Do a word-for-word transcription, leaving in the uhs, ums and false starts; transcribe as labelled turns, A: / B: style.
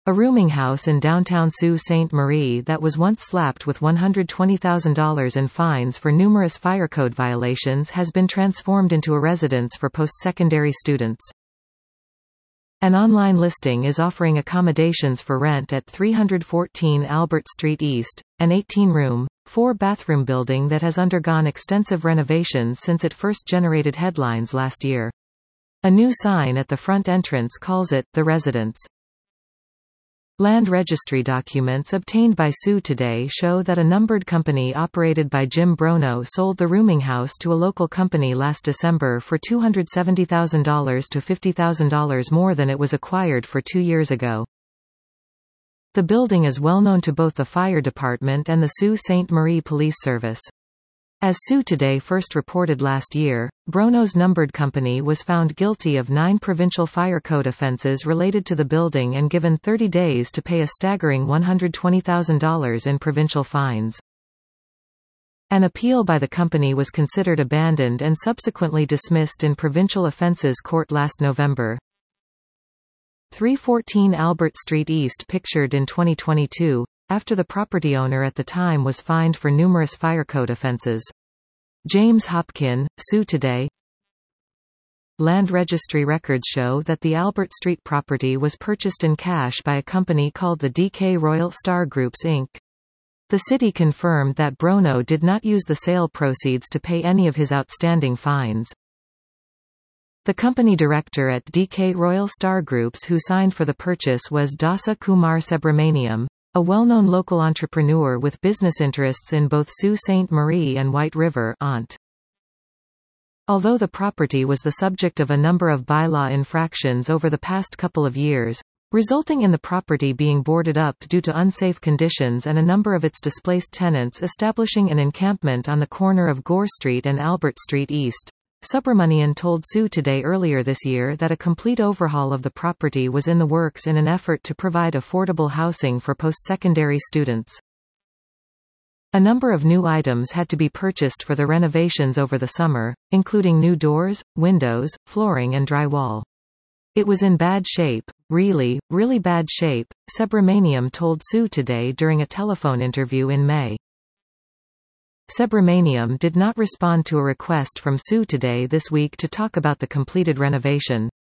A: A rooming house in downtown Sault Ste. Marie that was once slapped with one hundred twenty thousand dollars in fines for numerous fire code violations has been transformed into a residence for post-secondary students. An online listing is offering accommodations for rent at three fourteen Albert Street East, an eighteen-room, four-bathroom building that has undergone extensive renovations since it first generated headlines last year. A new sign at the front entrance calls it The Residence. Land registry documents obtained by Sue Today show that a numbered company operated by Jim Brono sold the rooming house to a local company last December for two hundred seventy thousand dollars to fifty thousand dollars more than it was acquired for two years ago. The building is well known to both the fire department and the Sault Ste. Marie Police Service. As Sue Today first reported last year, Brono's numbered company was found guilty of nine provincial fire code offences related to the building and given thirty days to pay a staggering one hundred twenty thousand dollars in provincial fines. An appeal by the company was considered abandoned and subsequently dismissed in Provincial Offences Court last November. three fourteen Albert Street East pictured in twenty twenty-two, after the property owner at the time was fined for numerous fire code offences. James Hopkin, Sue Today. Land registry records show that the Albert Street property was purchased in cash by a company called the D K Royal Star Groups Incorporated. The city confirmed that Brono did not use the sale proceeds to pay any of his outstanding fines. The company director at D K Royal Star Groups who signed for the purchase was Dasa Kumar Subramaniam, a well-known local entrepreneur with business interests in both Sault Ste. Marie and White River. Aunt. Although the property was the subject of a number of bylaw infractions over the past couple of years, resulting in the property being boarded up due to unsafe conditions and a number of its displaced tenants establishing an encampment on the corner of Gore Street and Albert Street East, Subramanian told Sue Today earlier this year that a complete overhaul of the property was in the works in an effort to provide affordable housing for post-secondary students. A number of new items had to be purchased for the renovations over the summer, including new doors, windows, flooring and drywall. It was in bad shape, really, really bad shape, Subramaniam told Sue Today during a telephone interview in May. Subramaniam did not respond to a request from Sue Today this week to talk about the completed renovation.